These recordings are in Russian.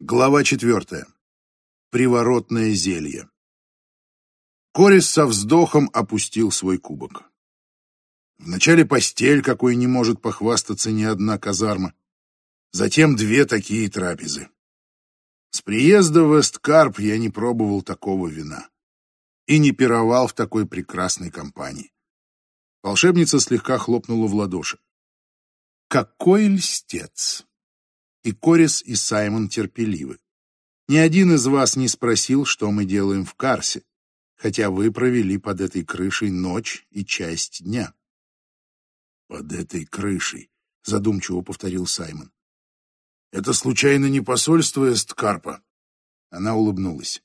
Глава 4. Приворотное зелье. Корис со вздохом опустил свой кубок. Вначале постель, какой не может похвастаться ни одна казарма. Затем 2 такие трапезы. С приезда в Эсткарп я не пробовал такого вина. И не пировал в такой прекрасной компании. Волшебница слегка хлопнула в ладоши. Какой льстец! И Корис, и Саймон терпеливы. Ни один из вас не спросил, что мы делаем в Карсе, хотя вы провели под этой крышей ночь и часть дня. «Под этой крышей», — задумчиво повторил Саймон. «Это случайно не посольство Эсткарпа?» Она улыбнулась.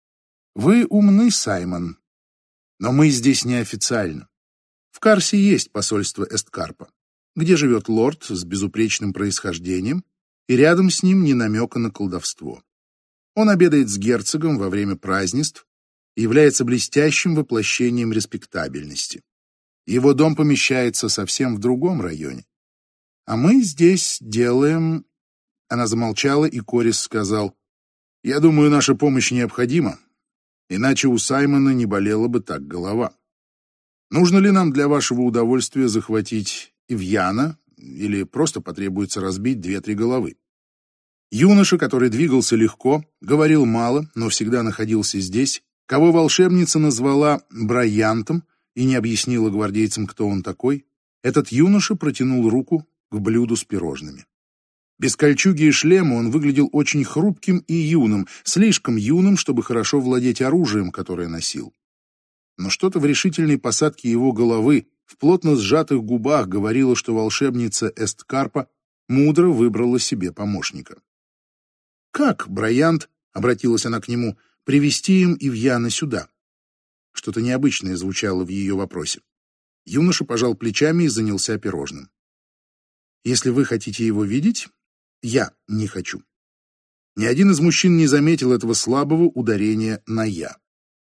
«Вы умны, Саймон, но мы здесь неофициально. В Карсе есть посольство Эсткарпа, где живет лорд с безупречным происхождением, и рядом с ним ни намека на колдовство. Он обедает с герцогом во время празднеств и является блестящим воплощением респектабельности. Его дом помещается совсем в другом районе. А мы здесь делаем...» Она замолчала, и Корис сказал: «Я думаю, наша помощь необходима, иначе у Саймона не болела бы так голова. Нужно ли нам для вашего удовольствия захватить Ивьяна, или просто потребуется разбить 2-3 головы?» Юноша, который двигался легко, говорил мало, но всегда находился здесь, кого волшебница назвала Брайантом и не объяснила гвардейцам, кто он такой, этот юноша протянул руку к блюду с пирожными. Без кольчуги и шлема он выглядел очень хрупким и юным, слишком юным, чтобы хорошо владеть оружием, которое носил. Но что-то в решительной посадке его головы, в плотно сжатых губах говорило, что волшебница Эсткарпа мудро выбрала себе помощника. «Как, Брайант, — обратилась она к нему, — привести им Ивьяна сюда?» Что-то необычное звучало в ее вопросе. Юноша пожал плечами и занялся пирожным. «Если вы хотите его видеть, я не хочу». Ни один из мужчин не заметил этого слабого ударения на «я».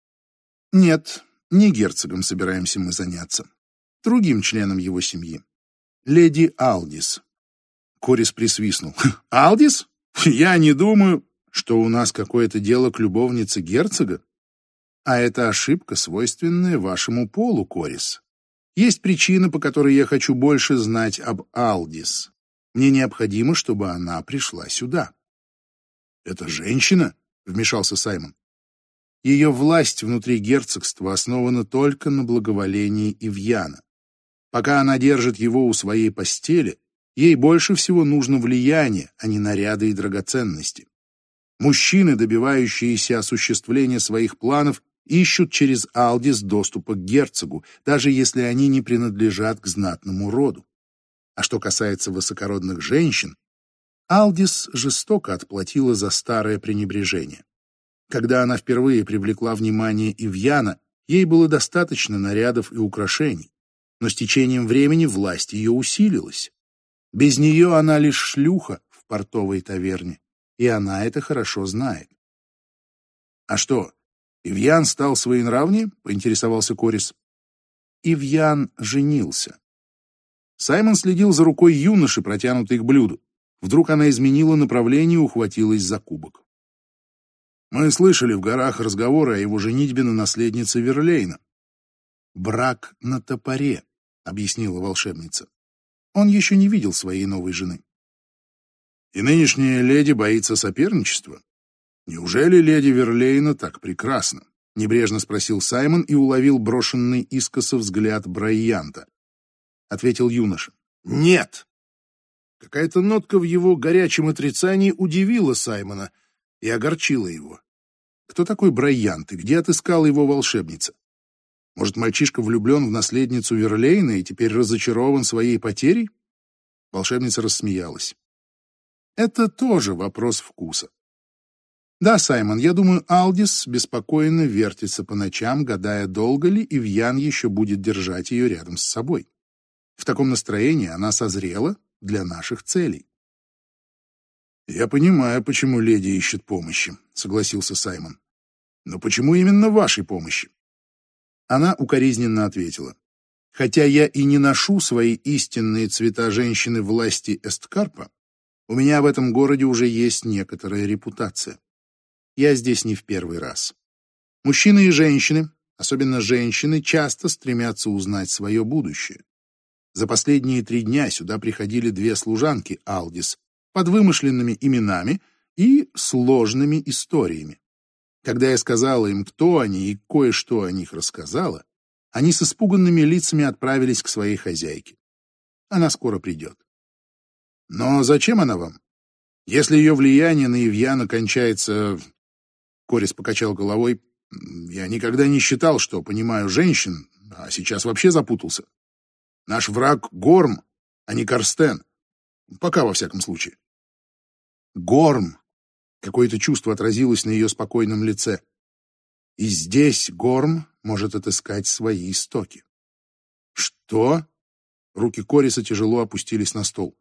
«Нет, не герцогом собираемся мы заняться. Другим членом его семьи. Леди Алдис». Корис присвистнул. «Алдис? Я не думаю, что у нас какое-то дело к любовнице герцога. А это ошибка, свойственная вашему полу, Корис. Есть причина, по которой я хочу больше знать об Алдис. Мне необходимо, чтобы она пришла сюда». «Это женщина?» — вмешался Саймон. «Ее власть внутри герцогства основана только на благоволении Ивьяна. Пока она держит его у своей постели, ей больше всего нужно влияние, а не наряды и драгоценности. Мужчины, добивающиеся осуществления своих планов, ищут через Алдис доступа к герцогу, даже если они не принадлежат к знатному роду. А что касается высокородных женщин, Алдис жестоко отплатила за старое пренебрежение. Когда она впервые привлекла внимание Ивьяна, ей было достаточно нарядов и украшений, но с течением времени власть ее усилилась. Без нее она лишь шлюха в портовой таверне, и она это хорошо знает». «А что, Ивьян стал своенравнее?» — поинтересовался Корис. «Ивьян женился». Саймон следил за рукой юноши, протянутой к блюду. Вдруг она изменила направление и ухватилась за кубок. «Мы слышали в горах разговоры о его женитьбе на наследнице Верлейна». «Брак на топоре», — объяснила волшебница. «Он еще не видел своей новой жены». «И нынешняя леди боится соперничества? Неужели леди Верлейна так прекрасна?» — небрежно спросил Саймон и уловил брошенный искоса взгляд Брайанта. Ответил юноша: «Нет». Какая-то нотка в его горячем отрицании удивила Саймона и огорчила его. Кто такой Брайант и где отыскала его волшебница? Может, мальчишка влюблен в наследницу Верлейна и теперь разочарован своей потерей? Волшебница рассмеялась. Это тоже вопрос вкуса. Да, Саймон, я думаю, Алдис беспокойно вертится по ночам, гадая, долго ли Ивьян еще будет держать ее рядом с собой. В таком настроении она созрела для наших целей. «Я понимаю, почему леди ищет помощи», — согласился Саймон. «Но почему именно вашей помощи?» Она укоризненно ответила: «Хотя я и не ношу свои истинные цвета женщины власти Эсткарпа, У меня в этом городе уже есть некоторая репутация. Я здесь не в первый раз. Мужчины и женщины, особенно женщины, часто стремятся узнать свое будущее. За последние 3 дня сюда приходили 2 служанки Алдис под вымышленными именами и сложными историями. Когда я сказала им, кто они, и кое-что о них рассказала, они с испуганными лицами отправились к своей хозяйке. Она скоро придет. Но зачем она вам? Если ее влияние на Ивьяна кончается... Корис покачал головой. Я никогда не считал, что понимаю женщин, а сейчас вообще запутался. Наш враг — Горм, а не Карстен. Пока, во всяком случае. Горм. Какое-то чувство отразилось на ее спокойном лице. И здесь Горм может отыскать свои истоки. Что? Руки Кориса тяжело опустились на стол.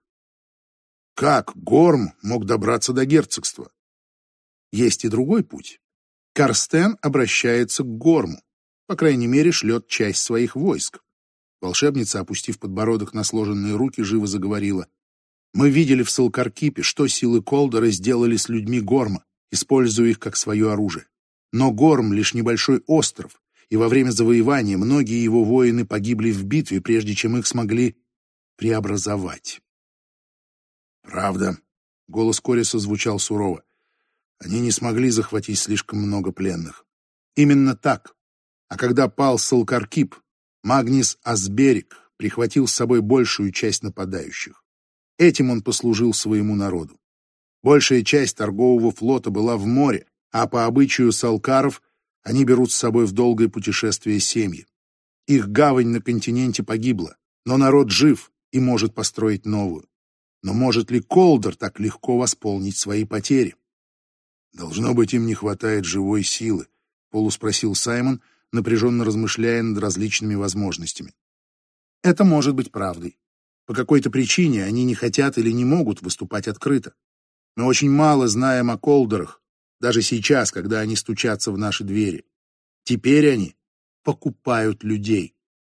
Как Горм мог добраться до герцогства? Есть и другой путь. Карстен обращается к Горму, по крайней мере, шлет часть своих войск. Волшебница, опустив подбородок на сложенные руки, живо заговорила. Мы видели в Салкаркипе, что силы Колдора сделали с людьми Горма, используя их как свое оружие. Но Горм — лишь небольшой остров, и во время завоевания многие его воины погибли в битве, прежде чем их смогли преобразовать. «Правда», — голос Кориса звучал сурово, — «они не смогли захватить слишком много пленных». «Именно так. А когда пал Салкаркип, Магнис Асберик прихватил с собой большую часть нападающих. Этим он послужил своему народу. Большая часть торгового флота была в море, а по обычаю салкаров они берут с собой в долгое путешествие семьи. Их гавань на континенте погибла, но народ жив и может построить новую. Но может ли Колдор так легко восполнить свои потери? «Должно быть, им не хватает живой силы», — полуспросил Саймон, напряженно размышляя над различными возможностями. Это может быть правдой. По какой-то причине они не хотят или не могут выступать открыто. Мы очень мало знаем о Колдорах, даже сейчас, когда они стучатся в наши двери. Теперь они покупают людей.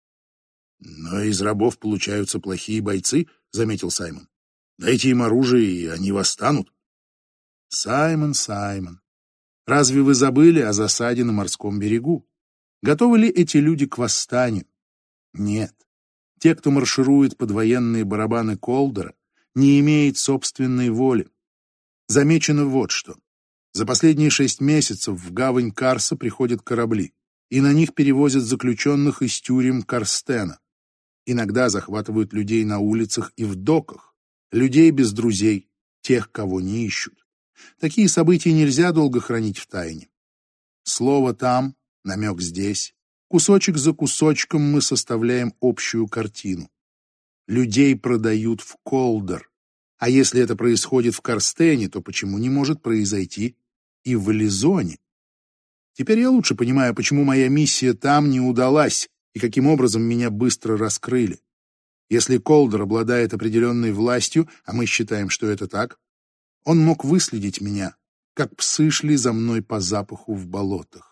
Но из рабов получаются плохие бойцы, заметил Саймон. Дайте им оружие, и они восстанут. Саймон, разве вы забыли о засаде на морском берегу? Готовы ли эти люди к восстанию? Нет. Те, кто марширует под военные барабаны Колдора, не имеет собственной воли. Замечено вот что. За последние 6 месяцев в гавань Карса приходят корабли, и на них перевозят заключенных из тюрем Карстена. Иногда захватывают людей на улицах и в доках, людей без друзей, тех, кого не ищут. Такие события нельзя долго хранить в тайне. Слово там, намек здесь. Кусочек за кусочком мы составляем общую картину. Людей продают в Колдор. А если это происходит в Карстене, то почему не может произойти и в Элизоне? Теперь я лучше понимаю, почему моя миссия там не удалась и каким образом меня быстро раскрыли. Если Колдор обладает определенной властью, а мы считаем, что это так, он мог выследить меня, как псы шли за мной по запаху в болотах.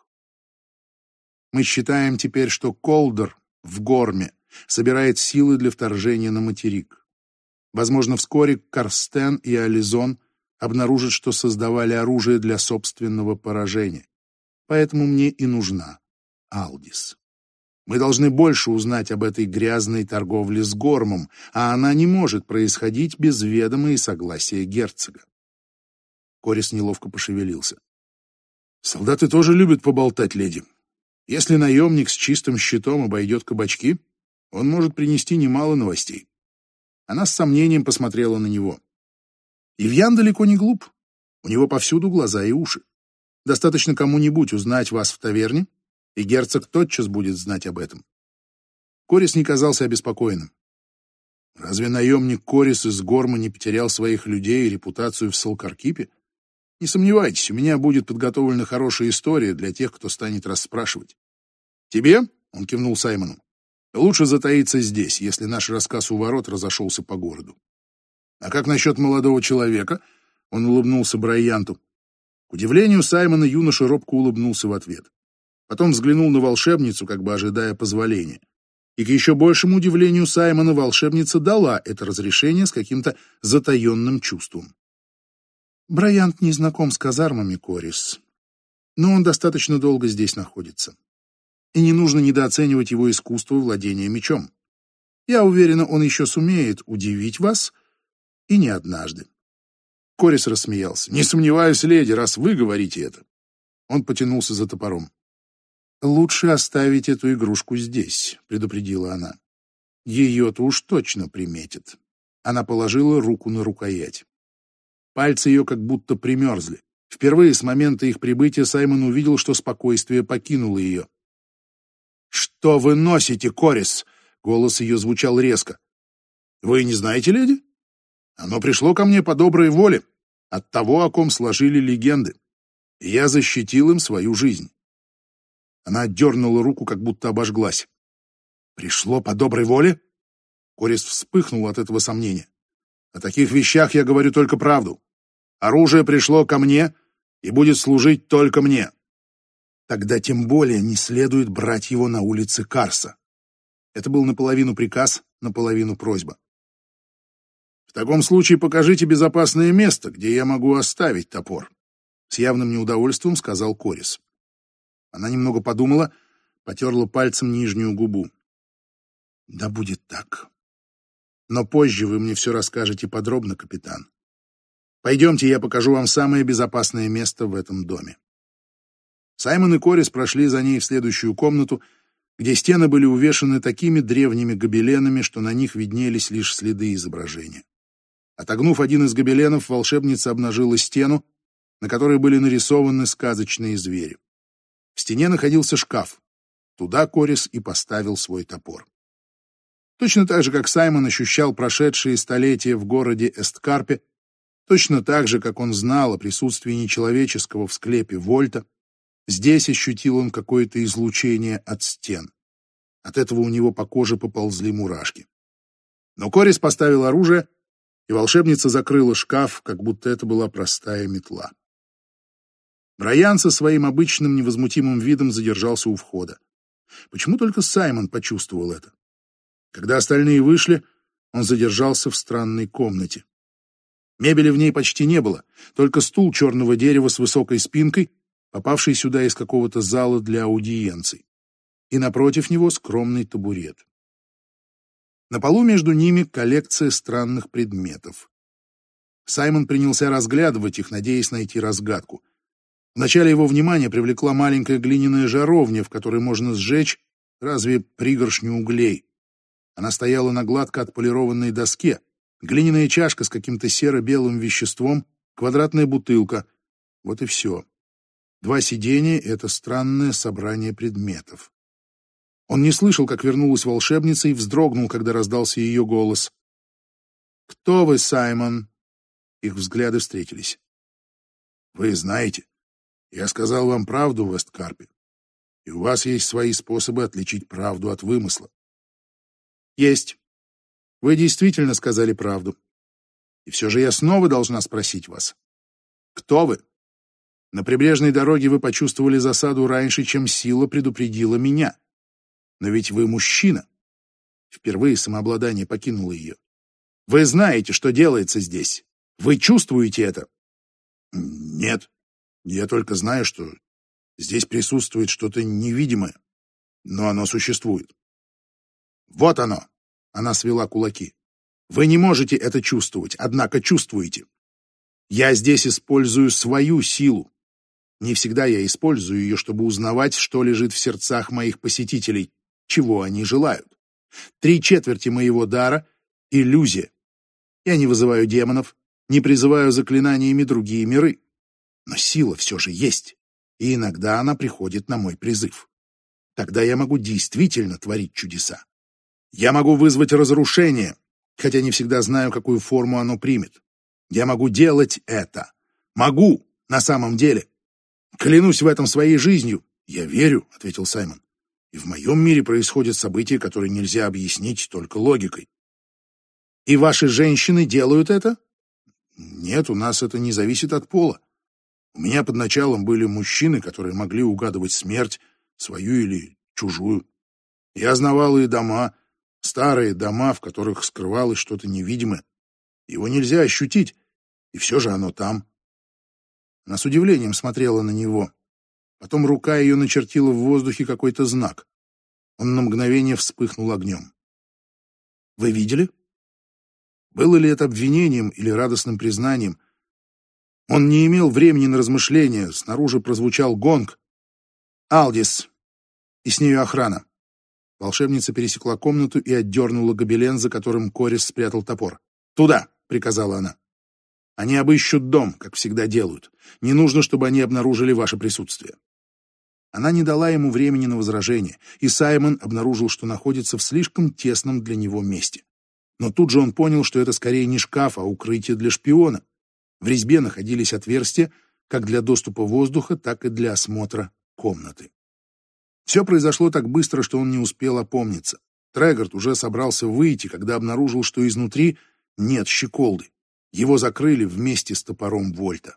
Мы считаем теперь, что Колдор в Горме собирает силы для вторжения на материк. Возможно, вскоре Карстен и Ализон обнаружат, что создавали оружие для собственного поражения. Поэтому мне и нужна Алдис. Мы должны больше узнать об этой грязной торговле с Гормом, а она не может происходить без ведома и согласия герцога. Корис неловко пошевелился. Солдаты тоже любят поболтать, леди. Если наемник с чистым щитом обойдет кабачки, он может принести немало новостей. Она с сомнением посмотрела на него. Ивьян далеко не глуп. У него повсюду глаза и уши. Достаточно кому-нибудь узнать вас в таверне, и герцог тотчас будет знать об этом. Корис не казался обеспокоенным. Разве наемник Корис из Горма не потерял своих людей и репутацию в Салкаркипе? Не сомневайтесь, у меня будет подготовлена хорошая история для тех, кто станет расспрашивать. Тебе, он кивнул Саймону, лучше затаиться здесь, если наш рассказ у ворот разошелся по городу. А как насчет молодого человека? Он улыбнулся Брайанту. К удивлению Саймона юноша робко улыбнулся в ответ. Потом взглянул на волшебницу, как бы ожидая позволения. И к еще большему удивлению Саймона волшебница дала это разрешение с каким-то затаенным чувством. Брайант не знаком с казармами, Корис, но он достаточно долго здесь находится. И не нужно недооценивать его искусство владения мечом. Я уверена, он еще сумеет удивить вас, и не однажды. Корис рассмеялся. «Не сомневаюсь, леди, раз вы говорите это». Он потянулся за топором. «Лучше оставить эту игрушку здесь», — предупредила она. «Ее-то уж точно приметит». Она положила руку на рукоять. Пальцы ее как будто примерзли. Впервые с момента их прибытия Саймон увидел, что спокойствие покинуло ее. «Что вы носите, Корис?» — голос ее звучал резко. «Вы не знаете, леди? Оно пришло ко мне по доброй воле, от того, о ком сложили легенды, и я защитил им свою жизнь». Она отдернула руку, как будто обожглась. «Пришло по доброй воле?» Корис вспыхнул от этого сомнения. «О таких вещах я говорю только правду. Оружие пришло ко мне и будет служить только мне. Тогда тем более не следует брать его на улице Карса». Это был наполовину приказ, наполовину просьба. «В таком случае покажите безопасное место, где я могу оставить топор», — с явным неудовольствием сказал Корис. Она немного подумала, потерла пальцем нижнюю губу. «Да будет так. Но позже вы мне все расскажете подробно, капитан. Пойдемте, я покажу вам самое безопасное место в этом доме». Саймон и Корис прошли за ней в следующую комнату, где стены были увешаны такими древними гобеленами, что на них виднелись лишь следы изображения. Отогнув один из гобеленов, волшебница обнажила стену, на которой были нарисованы сказочные звери. В стене находился шкаф. Туда Корис и поставил свой топор. Точно так же, как Саймон ощущал прошедшие столетия в городе Эсткарпе, точно так же, как он знал о присутствии нечеловеческого в склепе Вольта, здесь ощутил он какое-то излучение от стен. От этого у него по коже поползли мурашки. Но Корис поставил оружие, и волшебница закрыла шкаф, как будто это была простая метла. Брайан со своим обычным невозмутимым видом задержался у входа. Почему только Саймон почувствовал это? Когда остальные вышли, он задержался в странной комнате. Мебели в ней почти не было, только стул черного дерева с высокой спинкой, попавший сюда из какого-то зала для аудиенций, и напротив него скромный табурет. На полу между ними коллекция странных предметов. Саймон принялся разглядывать их, надеясь найти разгадку. Вначале его внимание привлекла маленькая глиняная жаровня, в которой можно сжечь разве пригоршню углей. Она стояла на гладко отполированной доске, глиняная чашка с каким-то серо-белым веществом, квадратная бутылка. Вот и все. 2 сиденья — это странное собрание предметов. Он не слышал, как вернулась волшебница, и вздрогнул, когда раздался ее голос. «Кто вы, Саймон?» Их взгляды встретились. «Вы знаете, я сказал вам правду в Эсткарпе, и у вас есть свои способы отличить правду от вымысла». «Есть. Вы действительно сказали правду. И все же я снова должна спросить вас. Кто вы? На прибрежной дороге вы почувствовали засаду раньше, чем сила предупредила меня. Но ведь вы мужчина». Впервые самообладание покинуло ее. «Вы знаете, что делается здесь. Вы чувствуете это?» «Нет. Я только знаю, что здесь присутствует что-то невидимое, но оно существует». «Вот оно!» — она свела кулаки. «Вы не можете это чувствовать, однако чувствуете. Я здесь использую свою силу. Не всегда я использую ее, чтобы узнавать, что лежит в сердцах моих посетителей, чего они желают. 3/4 моего дара — иллюзия. Я не вызываю демонов, не призываю заклинаниями другие миры. Но сила все же есть, и иногда она приходит на мой призыв. Тогда я могу действительно творить чудеса. Я могу вызвать разрушение, хотя не всегда знаю, какую форму оно примет. Я могу делать это. Могу, на самом деле. Клянусь в этом своей жизнью». «Я верю», — ответил Саймон. «И в моем мире происходят события, которые нельзя объяснить только логикой». «И ваши женщины делают это?» «Нет, у нас это не зависит от пола. У меня под началом были мужчины, которые могли угадывать смерть, свою или чужую. Я знавал и дома, старые дома, в которых скрывалось что-то невидимое. Его нельзя ощутить, и все же оно там. Она с удивлением смотрела на него. Потом рука ее начертила в воздухе какой-то знак. Он на мгновение вспыхнул огнем. «Вы видели?» Было ли это обвинением или радостным признанием? Он не имел времени на размышления. Снаружи прозвучал гонг. «Алдис!» И с нею охрана. Волшебница пересекла комнату и отдернула гобелен, за которым Корис спрятал топор. «Туда!» — приказала она. «Они обыщут дом, как всегда делают. Не нужно, чтобы они обнаружили ваше присутствие». Она не дала ему времени на возражение, и Саймон обнаружил, что находится в слишком тесном для него месте. Но тут же он понял, что это скорее не шкаф, а укрытие для шпиона. В резьбе находились отверстия как для доступа воздуха, так и для осмотра комнаты. Все произошло так быстро, что он не успел опомниться. Трегорд уже собрался выйти, когда обнаружил, что изнутри нет щеколды. Его закрыли вместе с топором Вольта.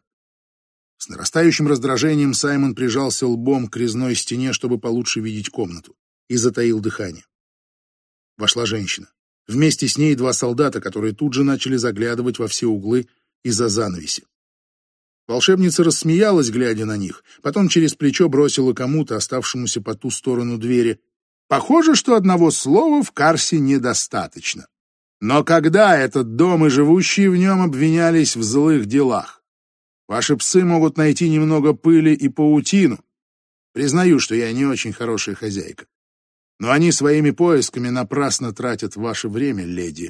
С нарастающим раздражением Саймон прижался лбом к резной стене, чтобы получше видеть комнату, и затаил дыхание. Вошла женщина. Вместе с ней 2 солдата, которые тут же начали заглядывать во все углы из-за занавеси. Волшебница рассмеялась, глядя на них, потом через плечо бросила кому-то, оставшемуся по ту сторону двери: «Похоже, что одного слова в Карсе недостаточно. Но когда этот дом и живущие в нем обвинялись в злых делах? Ваши псы могут найти немного пыли и паутину. Признаю, что я не очень хорошая хозяйка. Но они своими поисками напрасно тратят ваше время, леди».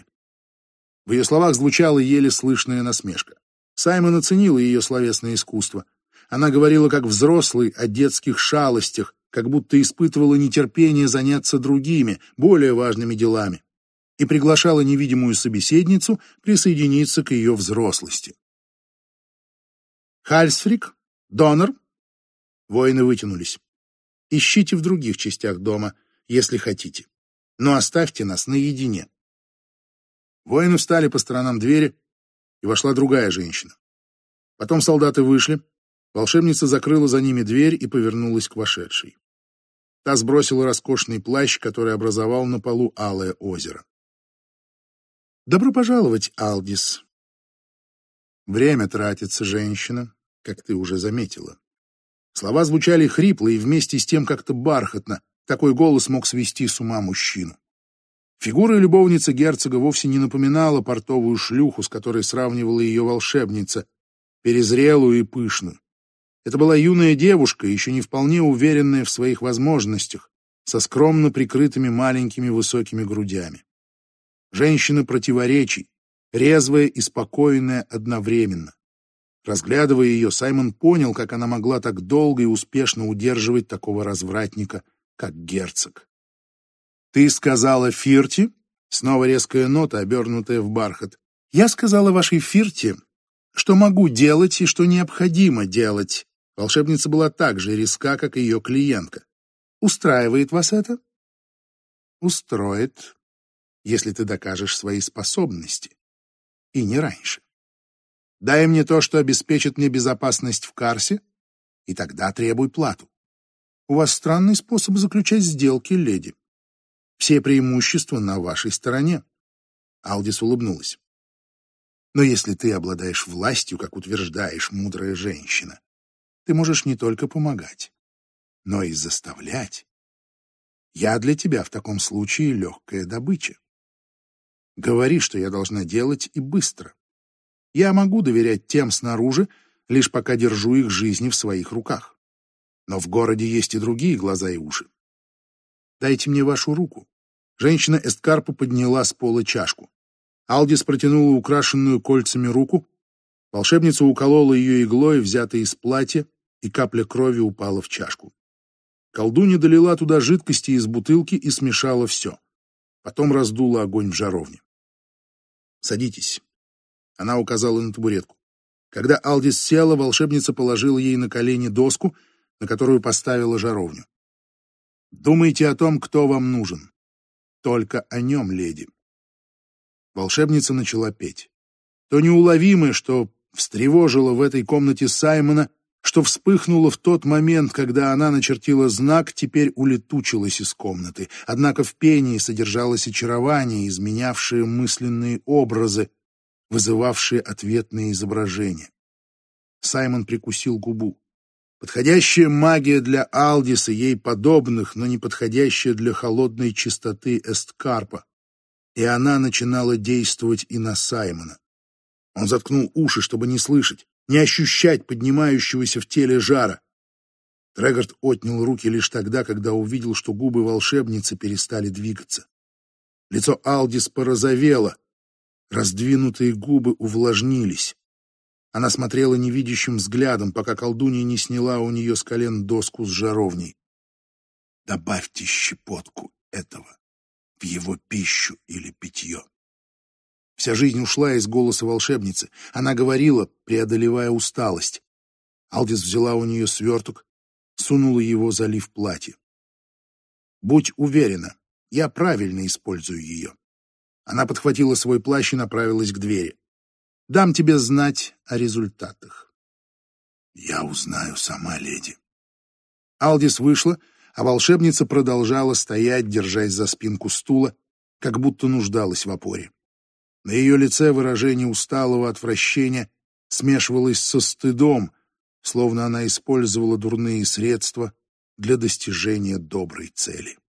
В ее словах звучала еле слышная насмешка. Саймон оценил ее словесное искусство. Она говорила как взрослый о детских шалостях, как будто испытывала нетерпение заняться другими, более важными делами, и приглашала невидимую собеседницу присоединиться к ее взрослости. «Хальсфрик? Донор?» Воины вытянулись. «Ищите в других частях дома, если хотите. Но оставьте нас наедине». Воины встали по сторонам двери, и вошла другая женщина. Потом солдаты вышли, волшебница закрыла за ними дверь и повернулась к вошедшей. Та сбросила роскошный плащ, который образовал на полу алое озеро. «Добро пожаловать, Алдис». «Время тратится, женщина, как ты уже заметила». Слова звучали хрипло и вместе с тем как-то бархатно. Такой голос мог свести с ума мужчину. Фигура любовницы герцога вовсе не напоминала портовую шлюху, с которой сравнивала ее волшебница, перезрелую и пышную. Это была юная девушка, еще не вполне уверенная в своих возможностях, со скромно прикрытыми маленькими высокими грудями. Женщина противоречий, резвая и спокойная одновременно. Разглядывая ее, Саймон понял, как она могла так долго и успешно удерживать такого развратника, как герцог. «Ты сказала Фирте?» Снова резкая нота, обернутая в бархат. «Я сказала вашей Фирте, что могу делать и что необходимо делать». Волшебница была так же резка, как и ее клиентка. «Устраивает вас это?» «Устроит, если ты докажешь свои способности. И не раньше. Дай мне то, что обеспечит мне безопасность в Карсе, и тогда требуй плату. У вас странный способ заключать сделки, леди. Все преимущества на вашей стороне». Алдис улыбнулась. «Но если ты обладаешь властью, как утверждаешь, мудрая женщина, ты можешь не только помогать, но и заставлять. Я для тебя в таком случае легкая добыча. Говори, что я должна делать, и быстро. Я могу доверять тем снаружи, лишь пока держу их жизни в своих руках. Но в городе есть и другие глаза и уши. Дайте мне вашу руку». Женщина Эсткарпа подняла с пола чашку. Алдис протянула украшенную кольцами руку. Волшебница уколола ее иглой, взятой из платья, и капля крови упала в чашку. Колдунья долила туда жидкости из бутылки и смешала все. Потом раздула огонь в жаровне. «Садитесь». Она указала на табуретку. Когда Алдис села, волшебница положила ей на колени доску, на которую поставила жаровню. «Думайте о том, кто вам нужен. Только о нем, леди». Волшебница начала петь. То неуловимое, что встревожило в этой комнате Саймона, что вспыхнуло в тот момент, когда она начертила знак, теперь улетучилось из комнаты. Однако в пении содержалось очарование, изменявшее мысленные образы, вызывавшие ответные изображения. Саймон прикусил губу. Подходящая магия для Алдис и ей подобных, но не подходящая для холодной чистоты Эсткарпа. И она начинала действовать и на Саймона. Он заткнул уши, чтобы не слышать, не ощущать поднимающегося в теле жара. Трегард отнял руки лишь тогда, когда увидел, что губы волшебницы перестали двигаться. Лицо Алдис порозовело, раздвинутые губы увлажнились. Она смотрела невидящим взглядом, пока колдунья не сняла у нее с колен доску с жаровней. «Добавьте щепотку этого в его пищу или питье». Вся жизнь ушла из голоса волшебницы. Она говорила, преодолевая усталость. Алдис взяла у нее сверток, сунула его, залив платье. «Будь уверена, я правильно использую ее». Она подхватила свой плащ и направилась к двери. «Дам тебе знать о результатах». «Я узнаю сама, леди». Алдис вышла, а волшебница продолжала стоять, держась за спинку стула, как будто нуждалась в опоре. На ее лице выражение усталого отвращения смешивалось со стыдом, словно она использовала дурные средства для достижения доброй цели.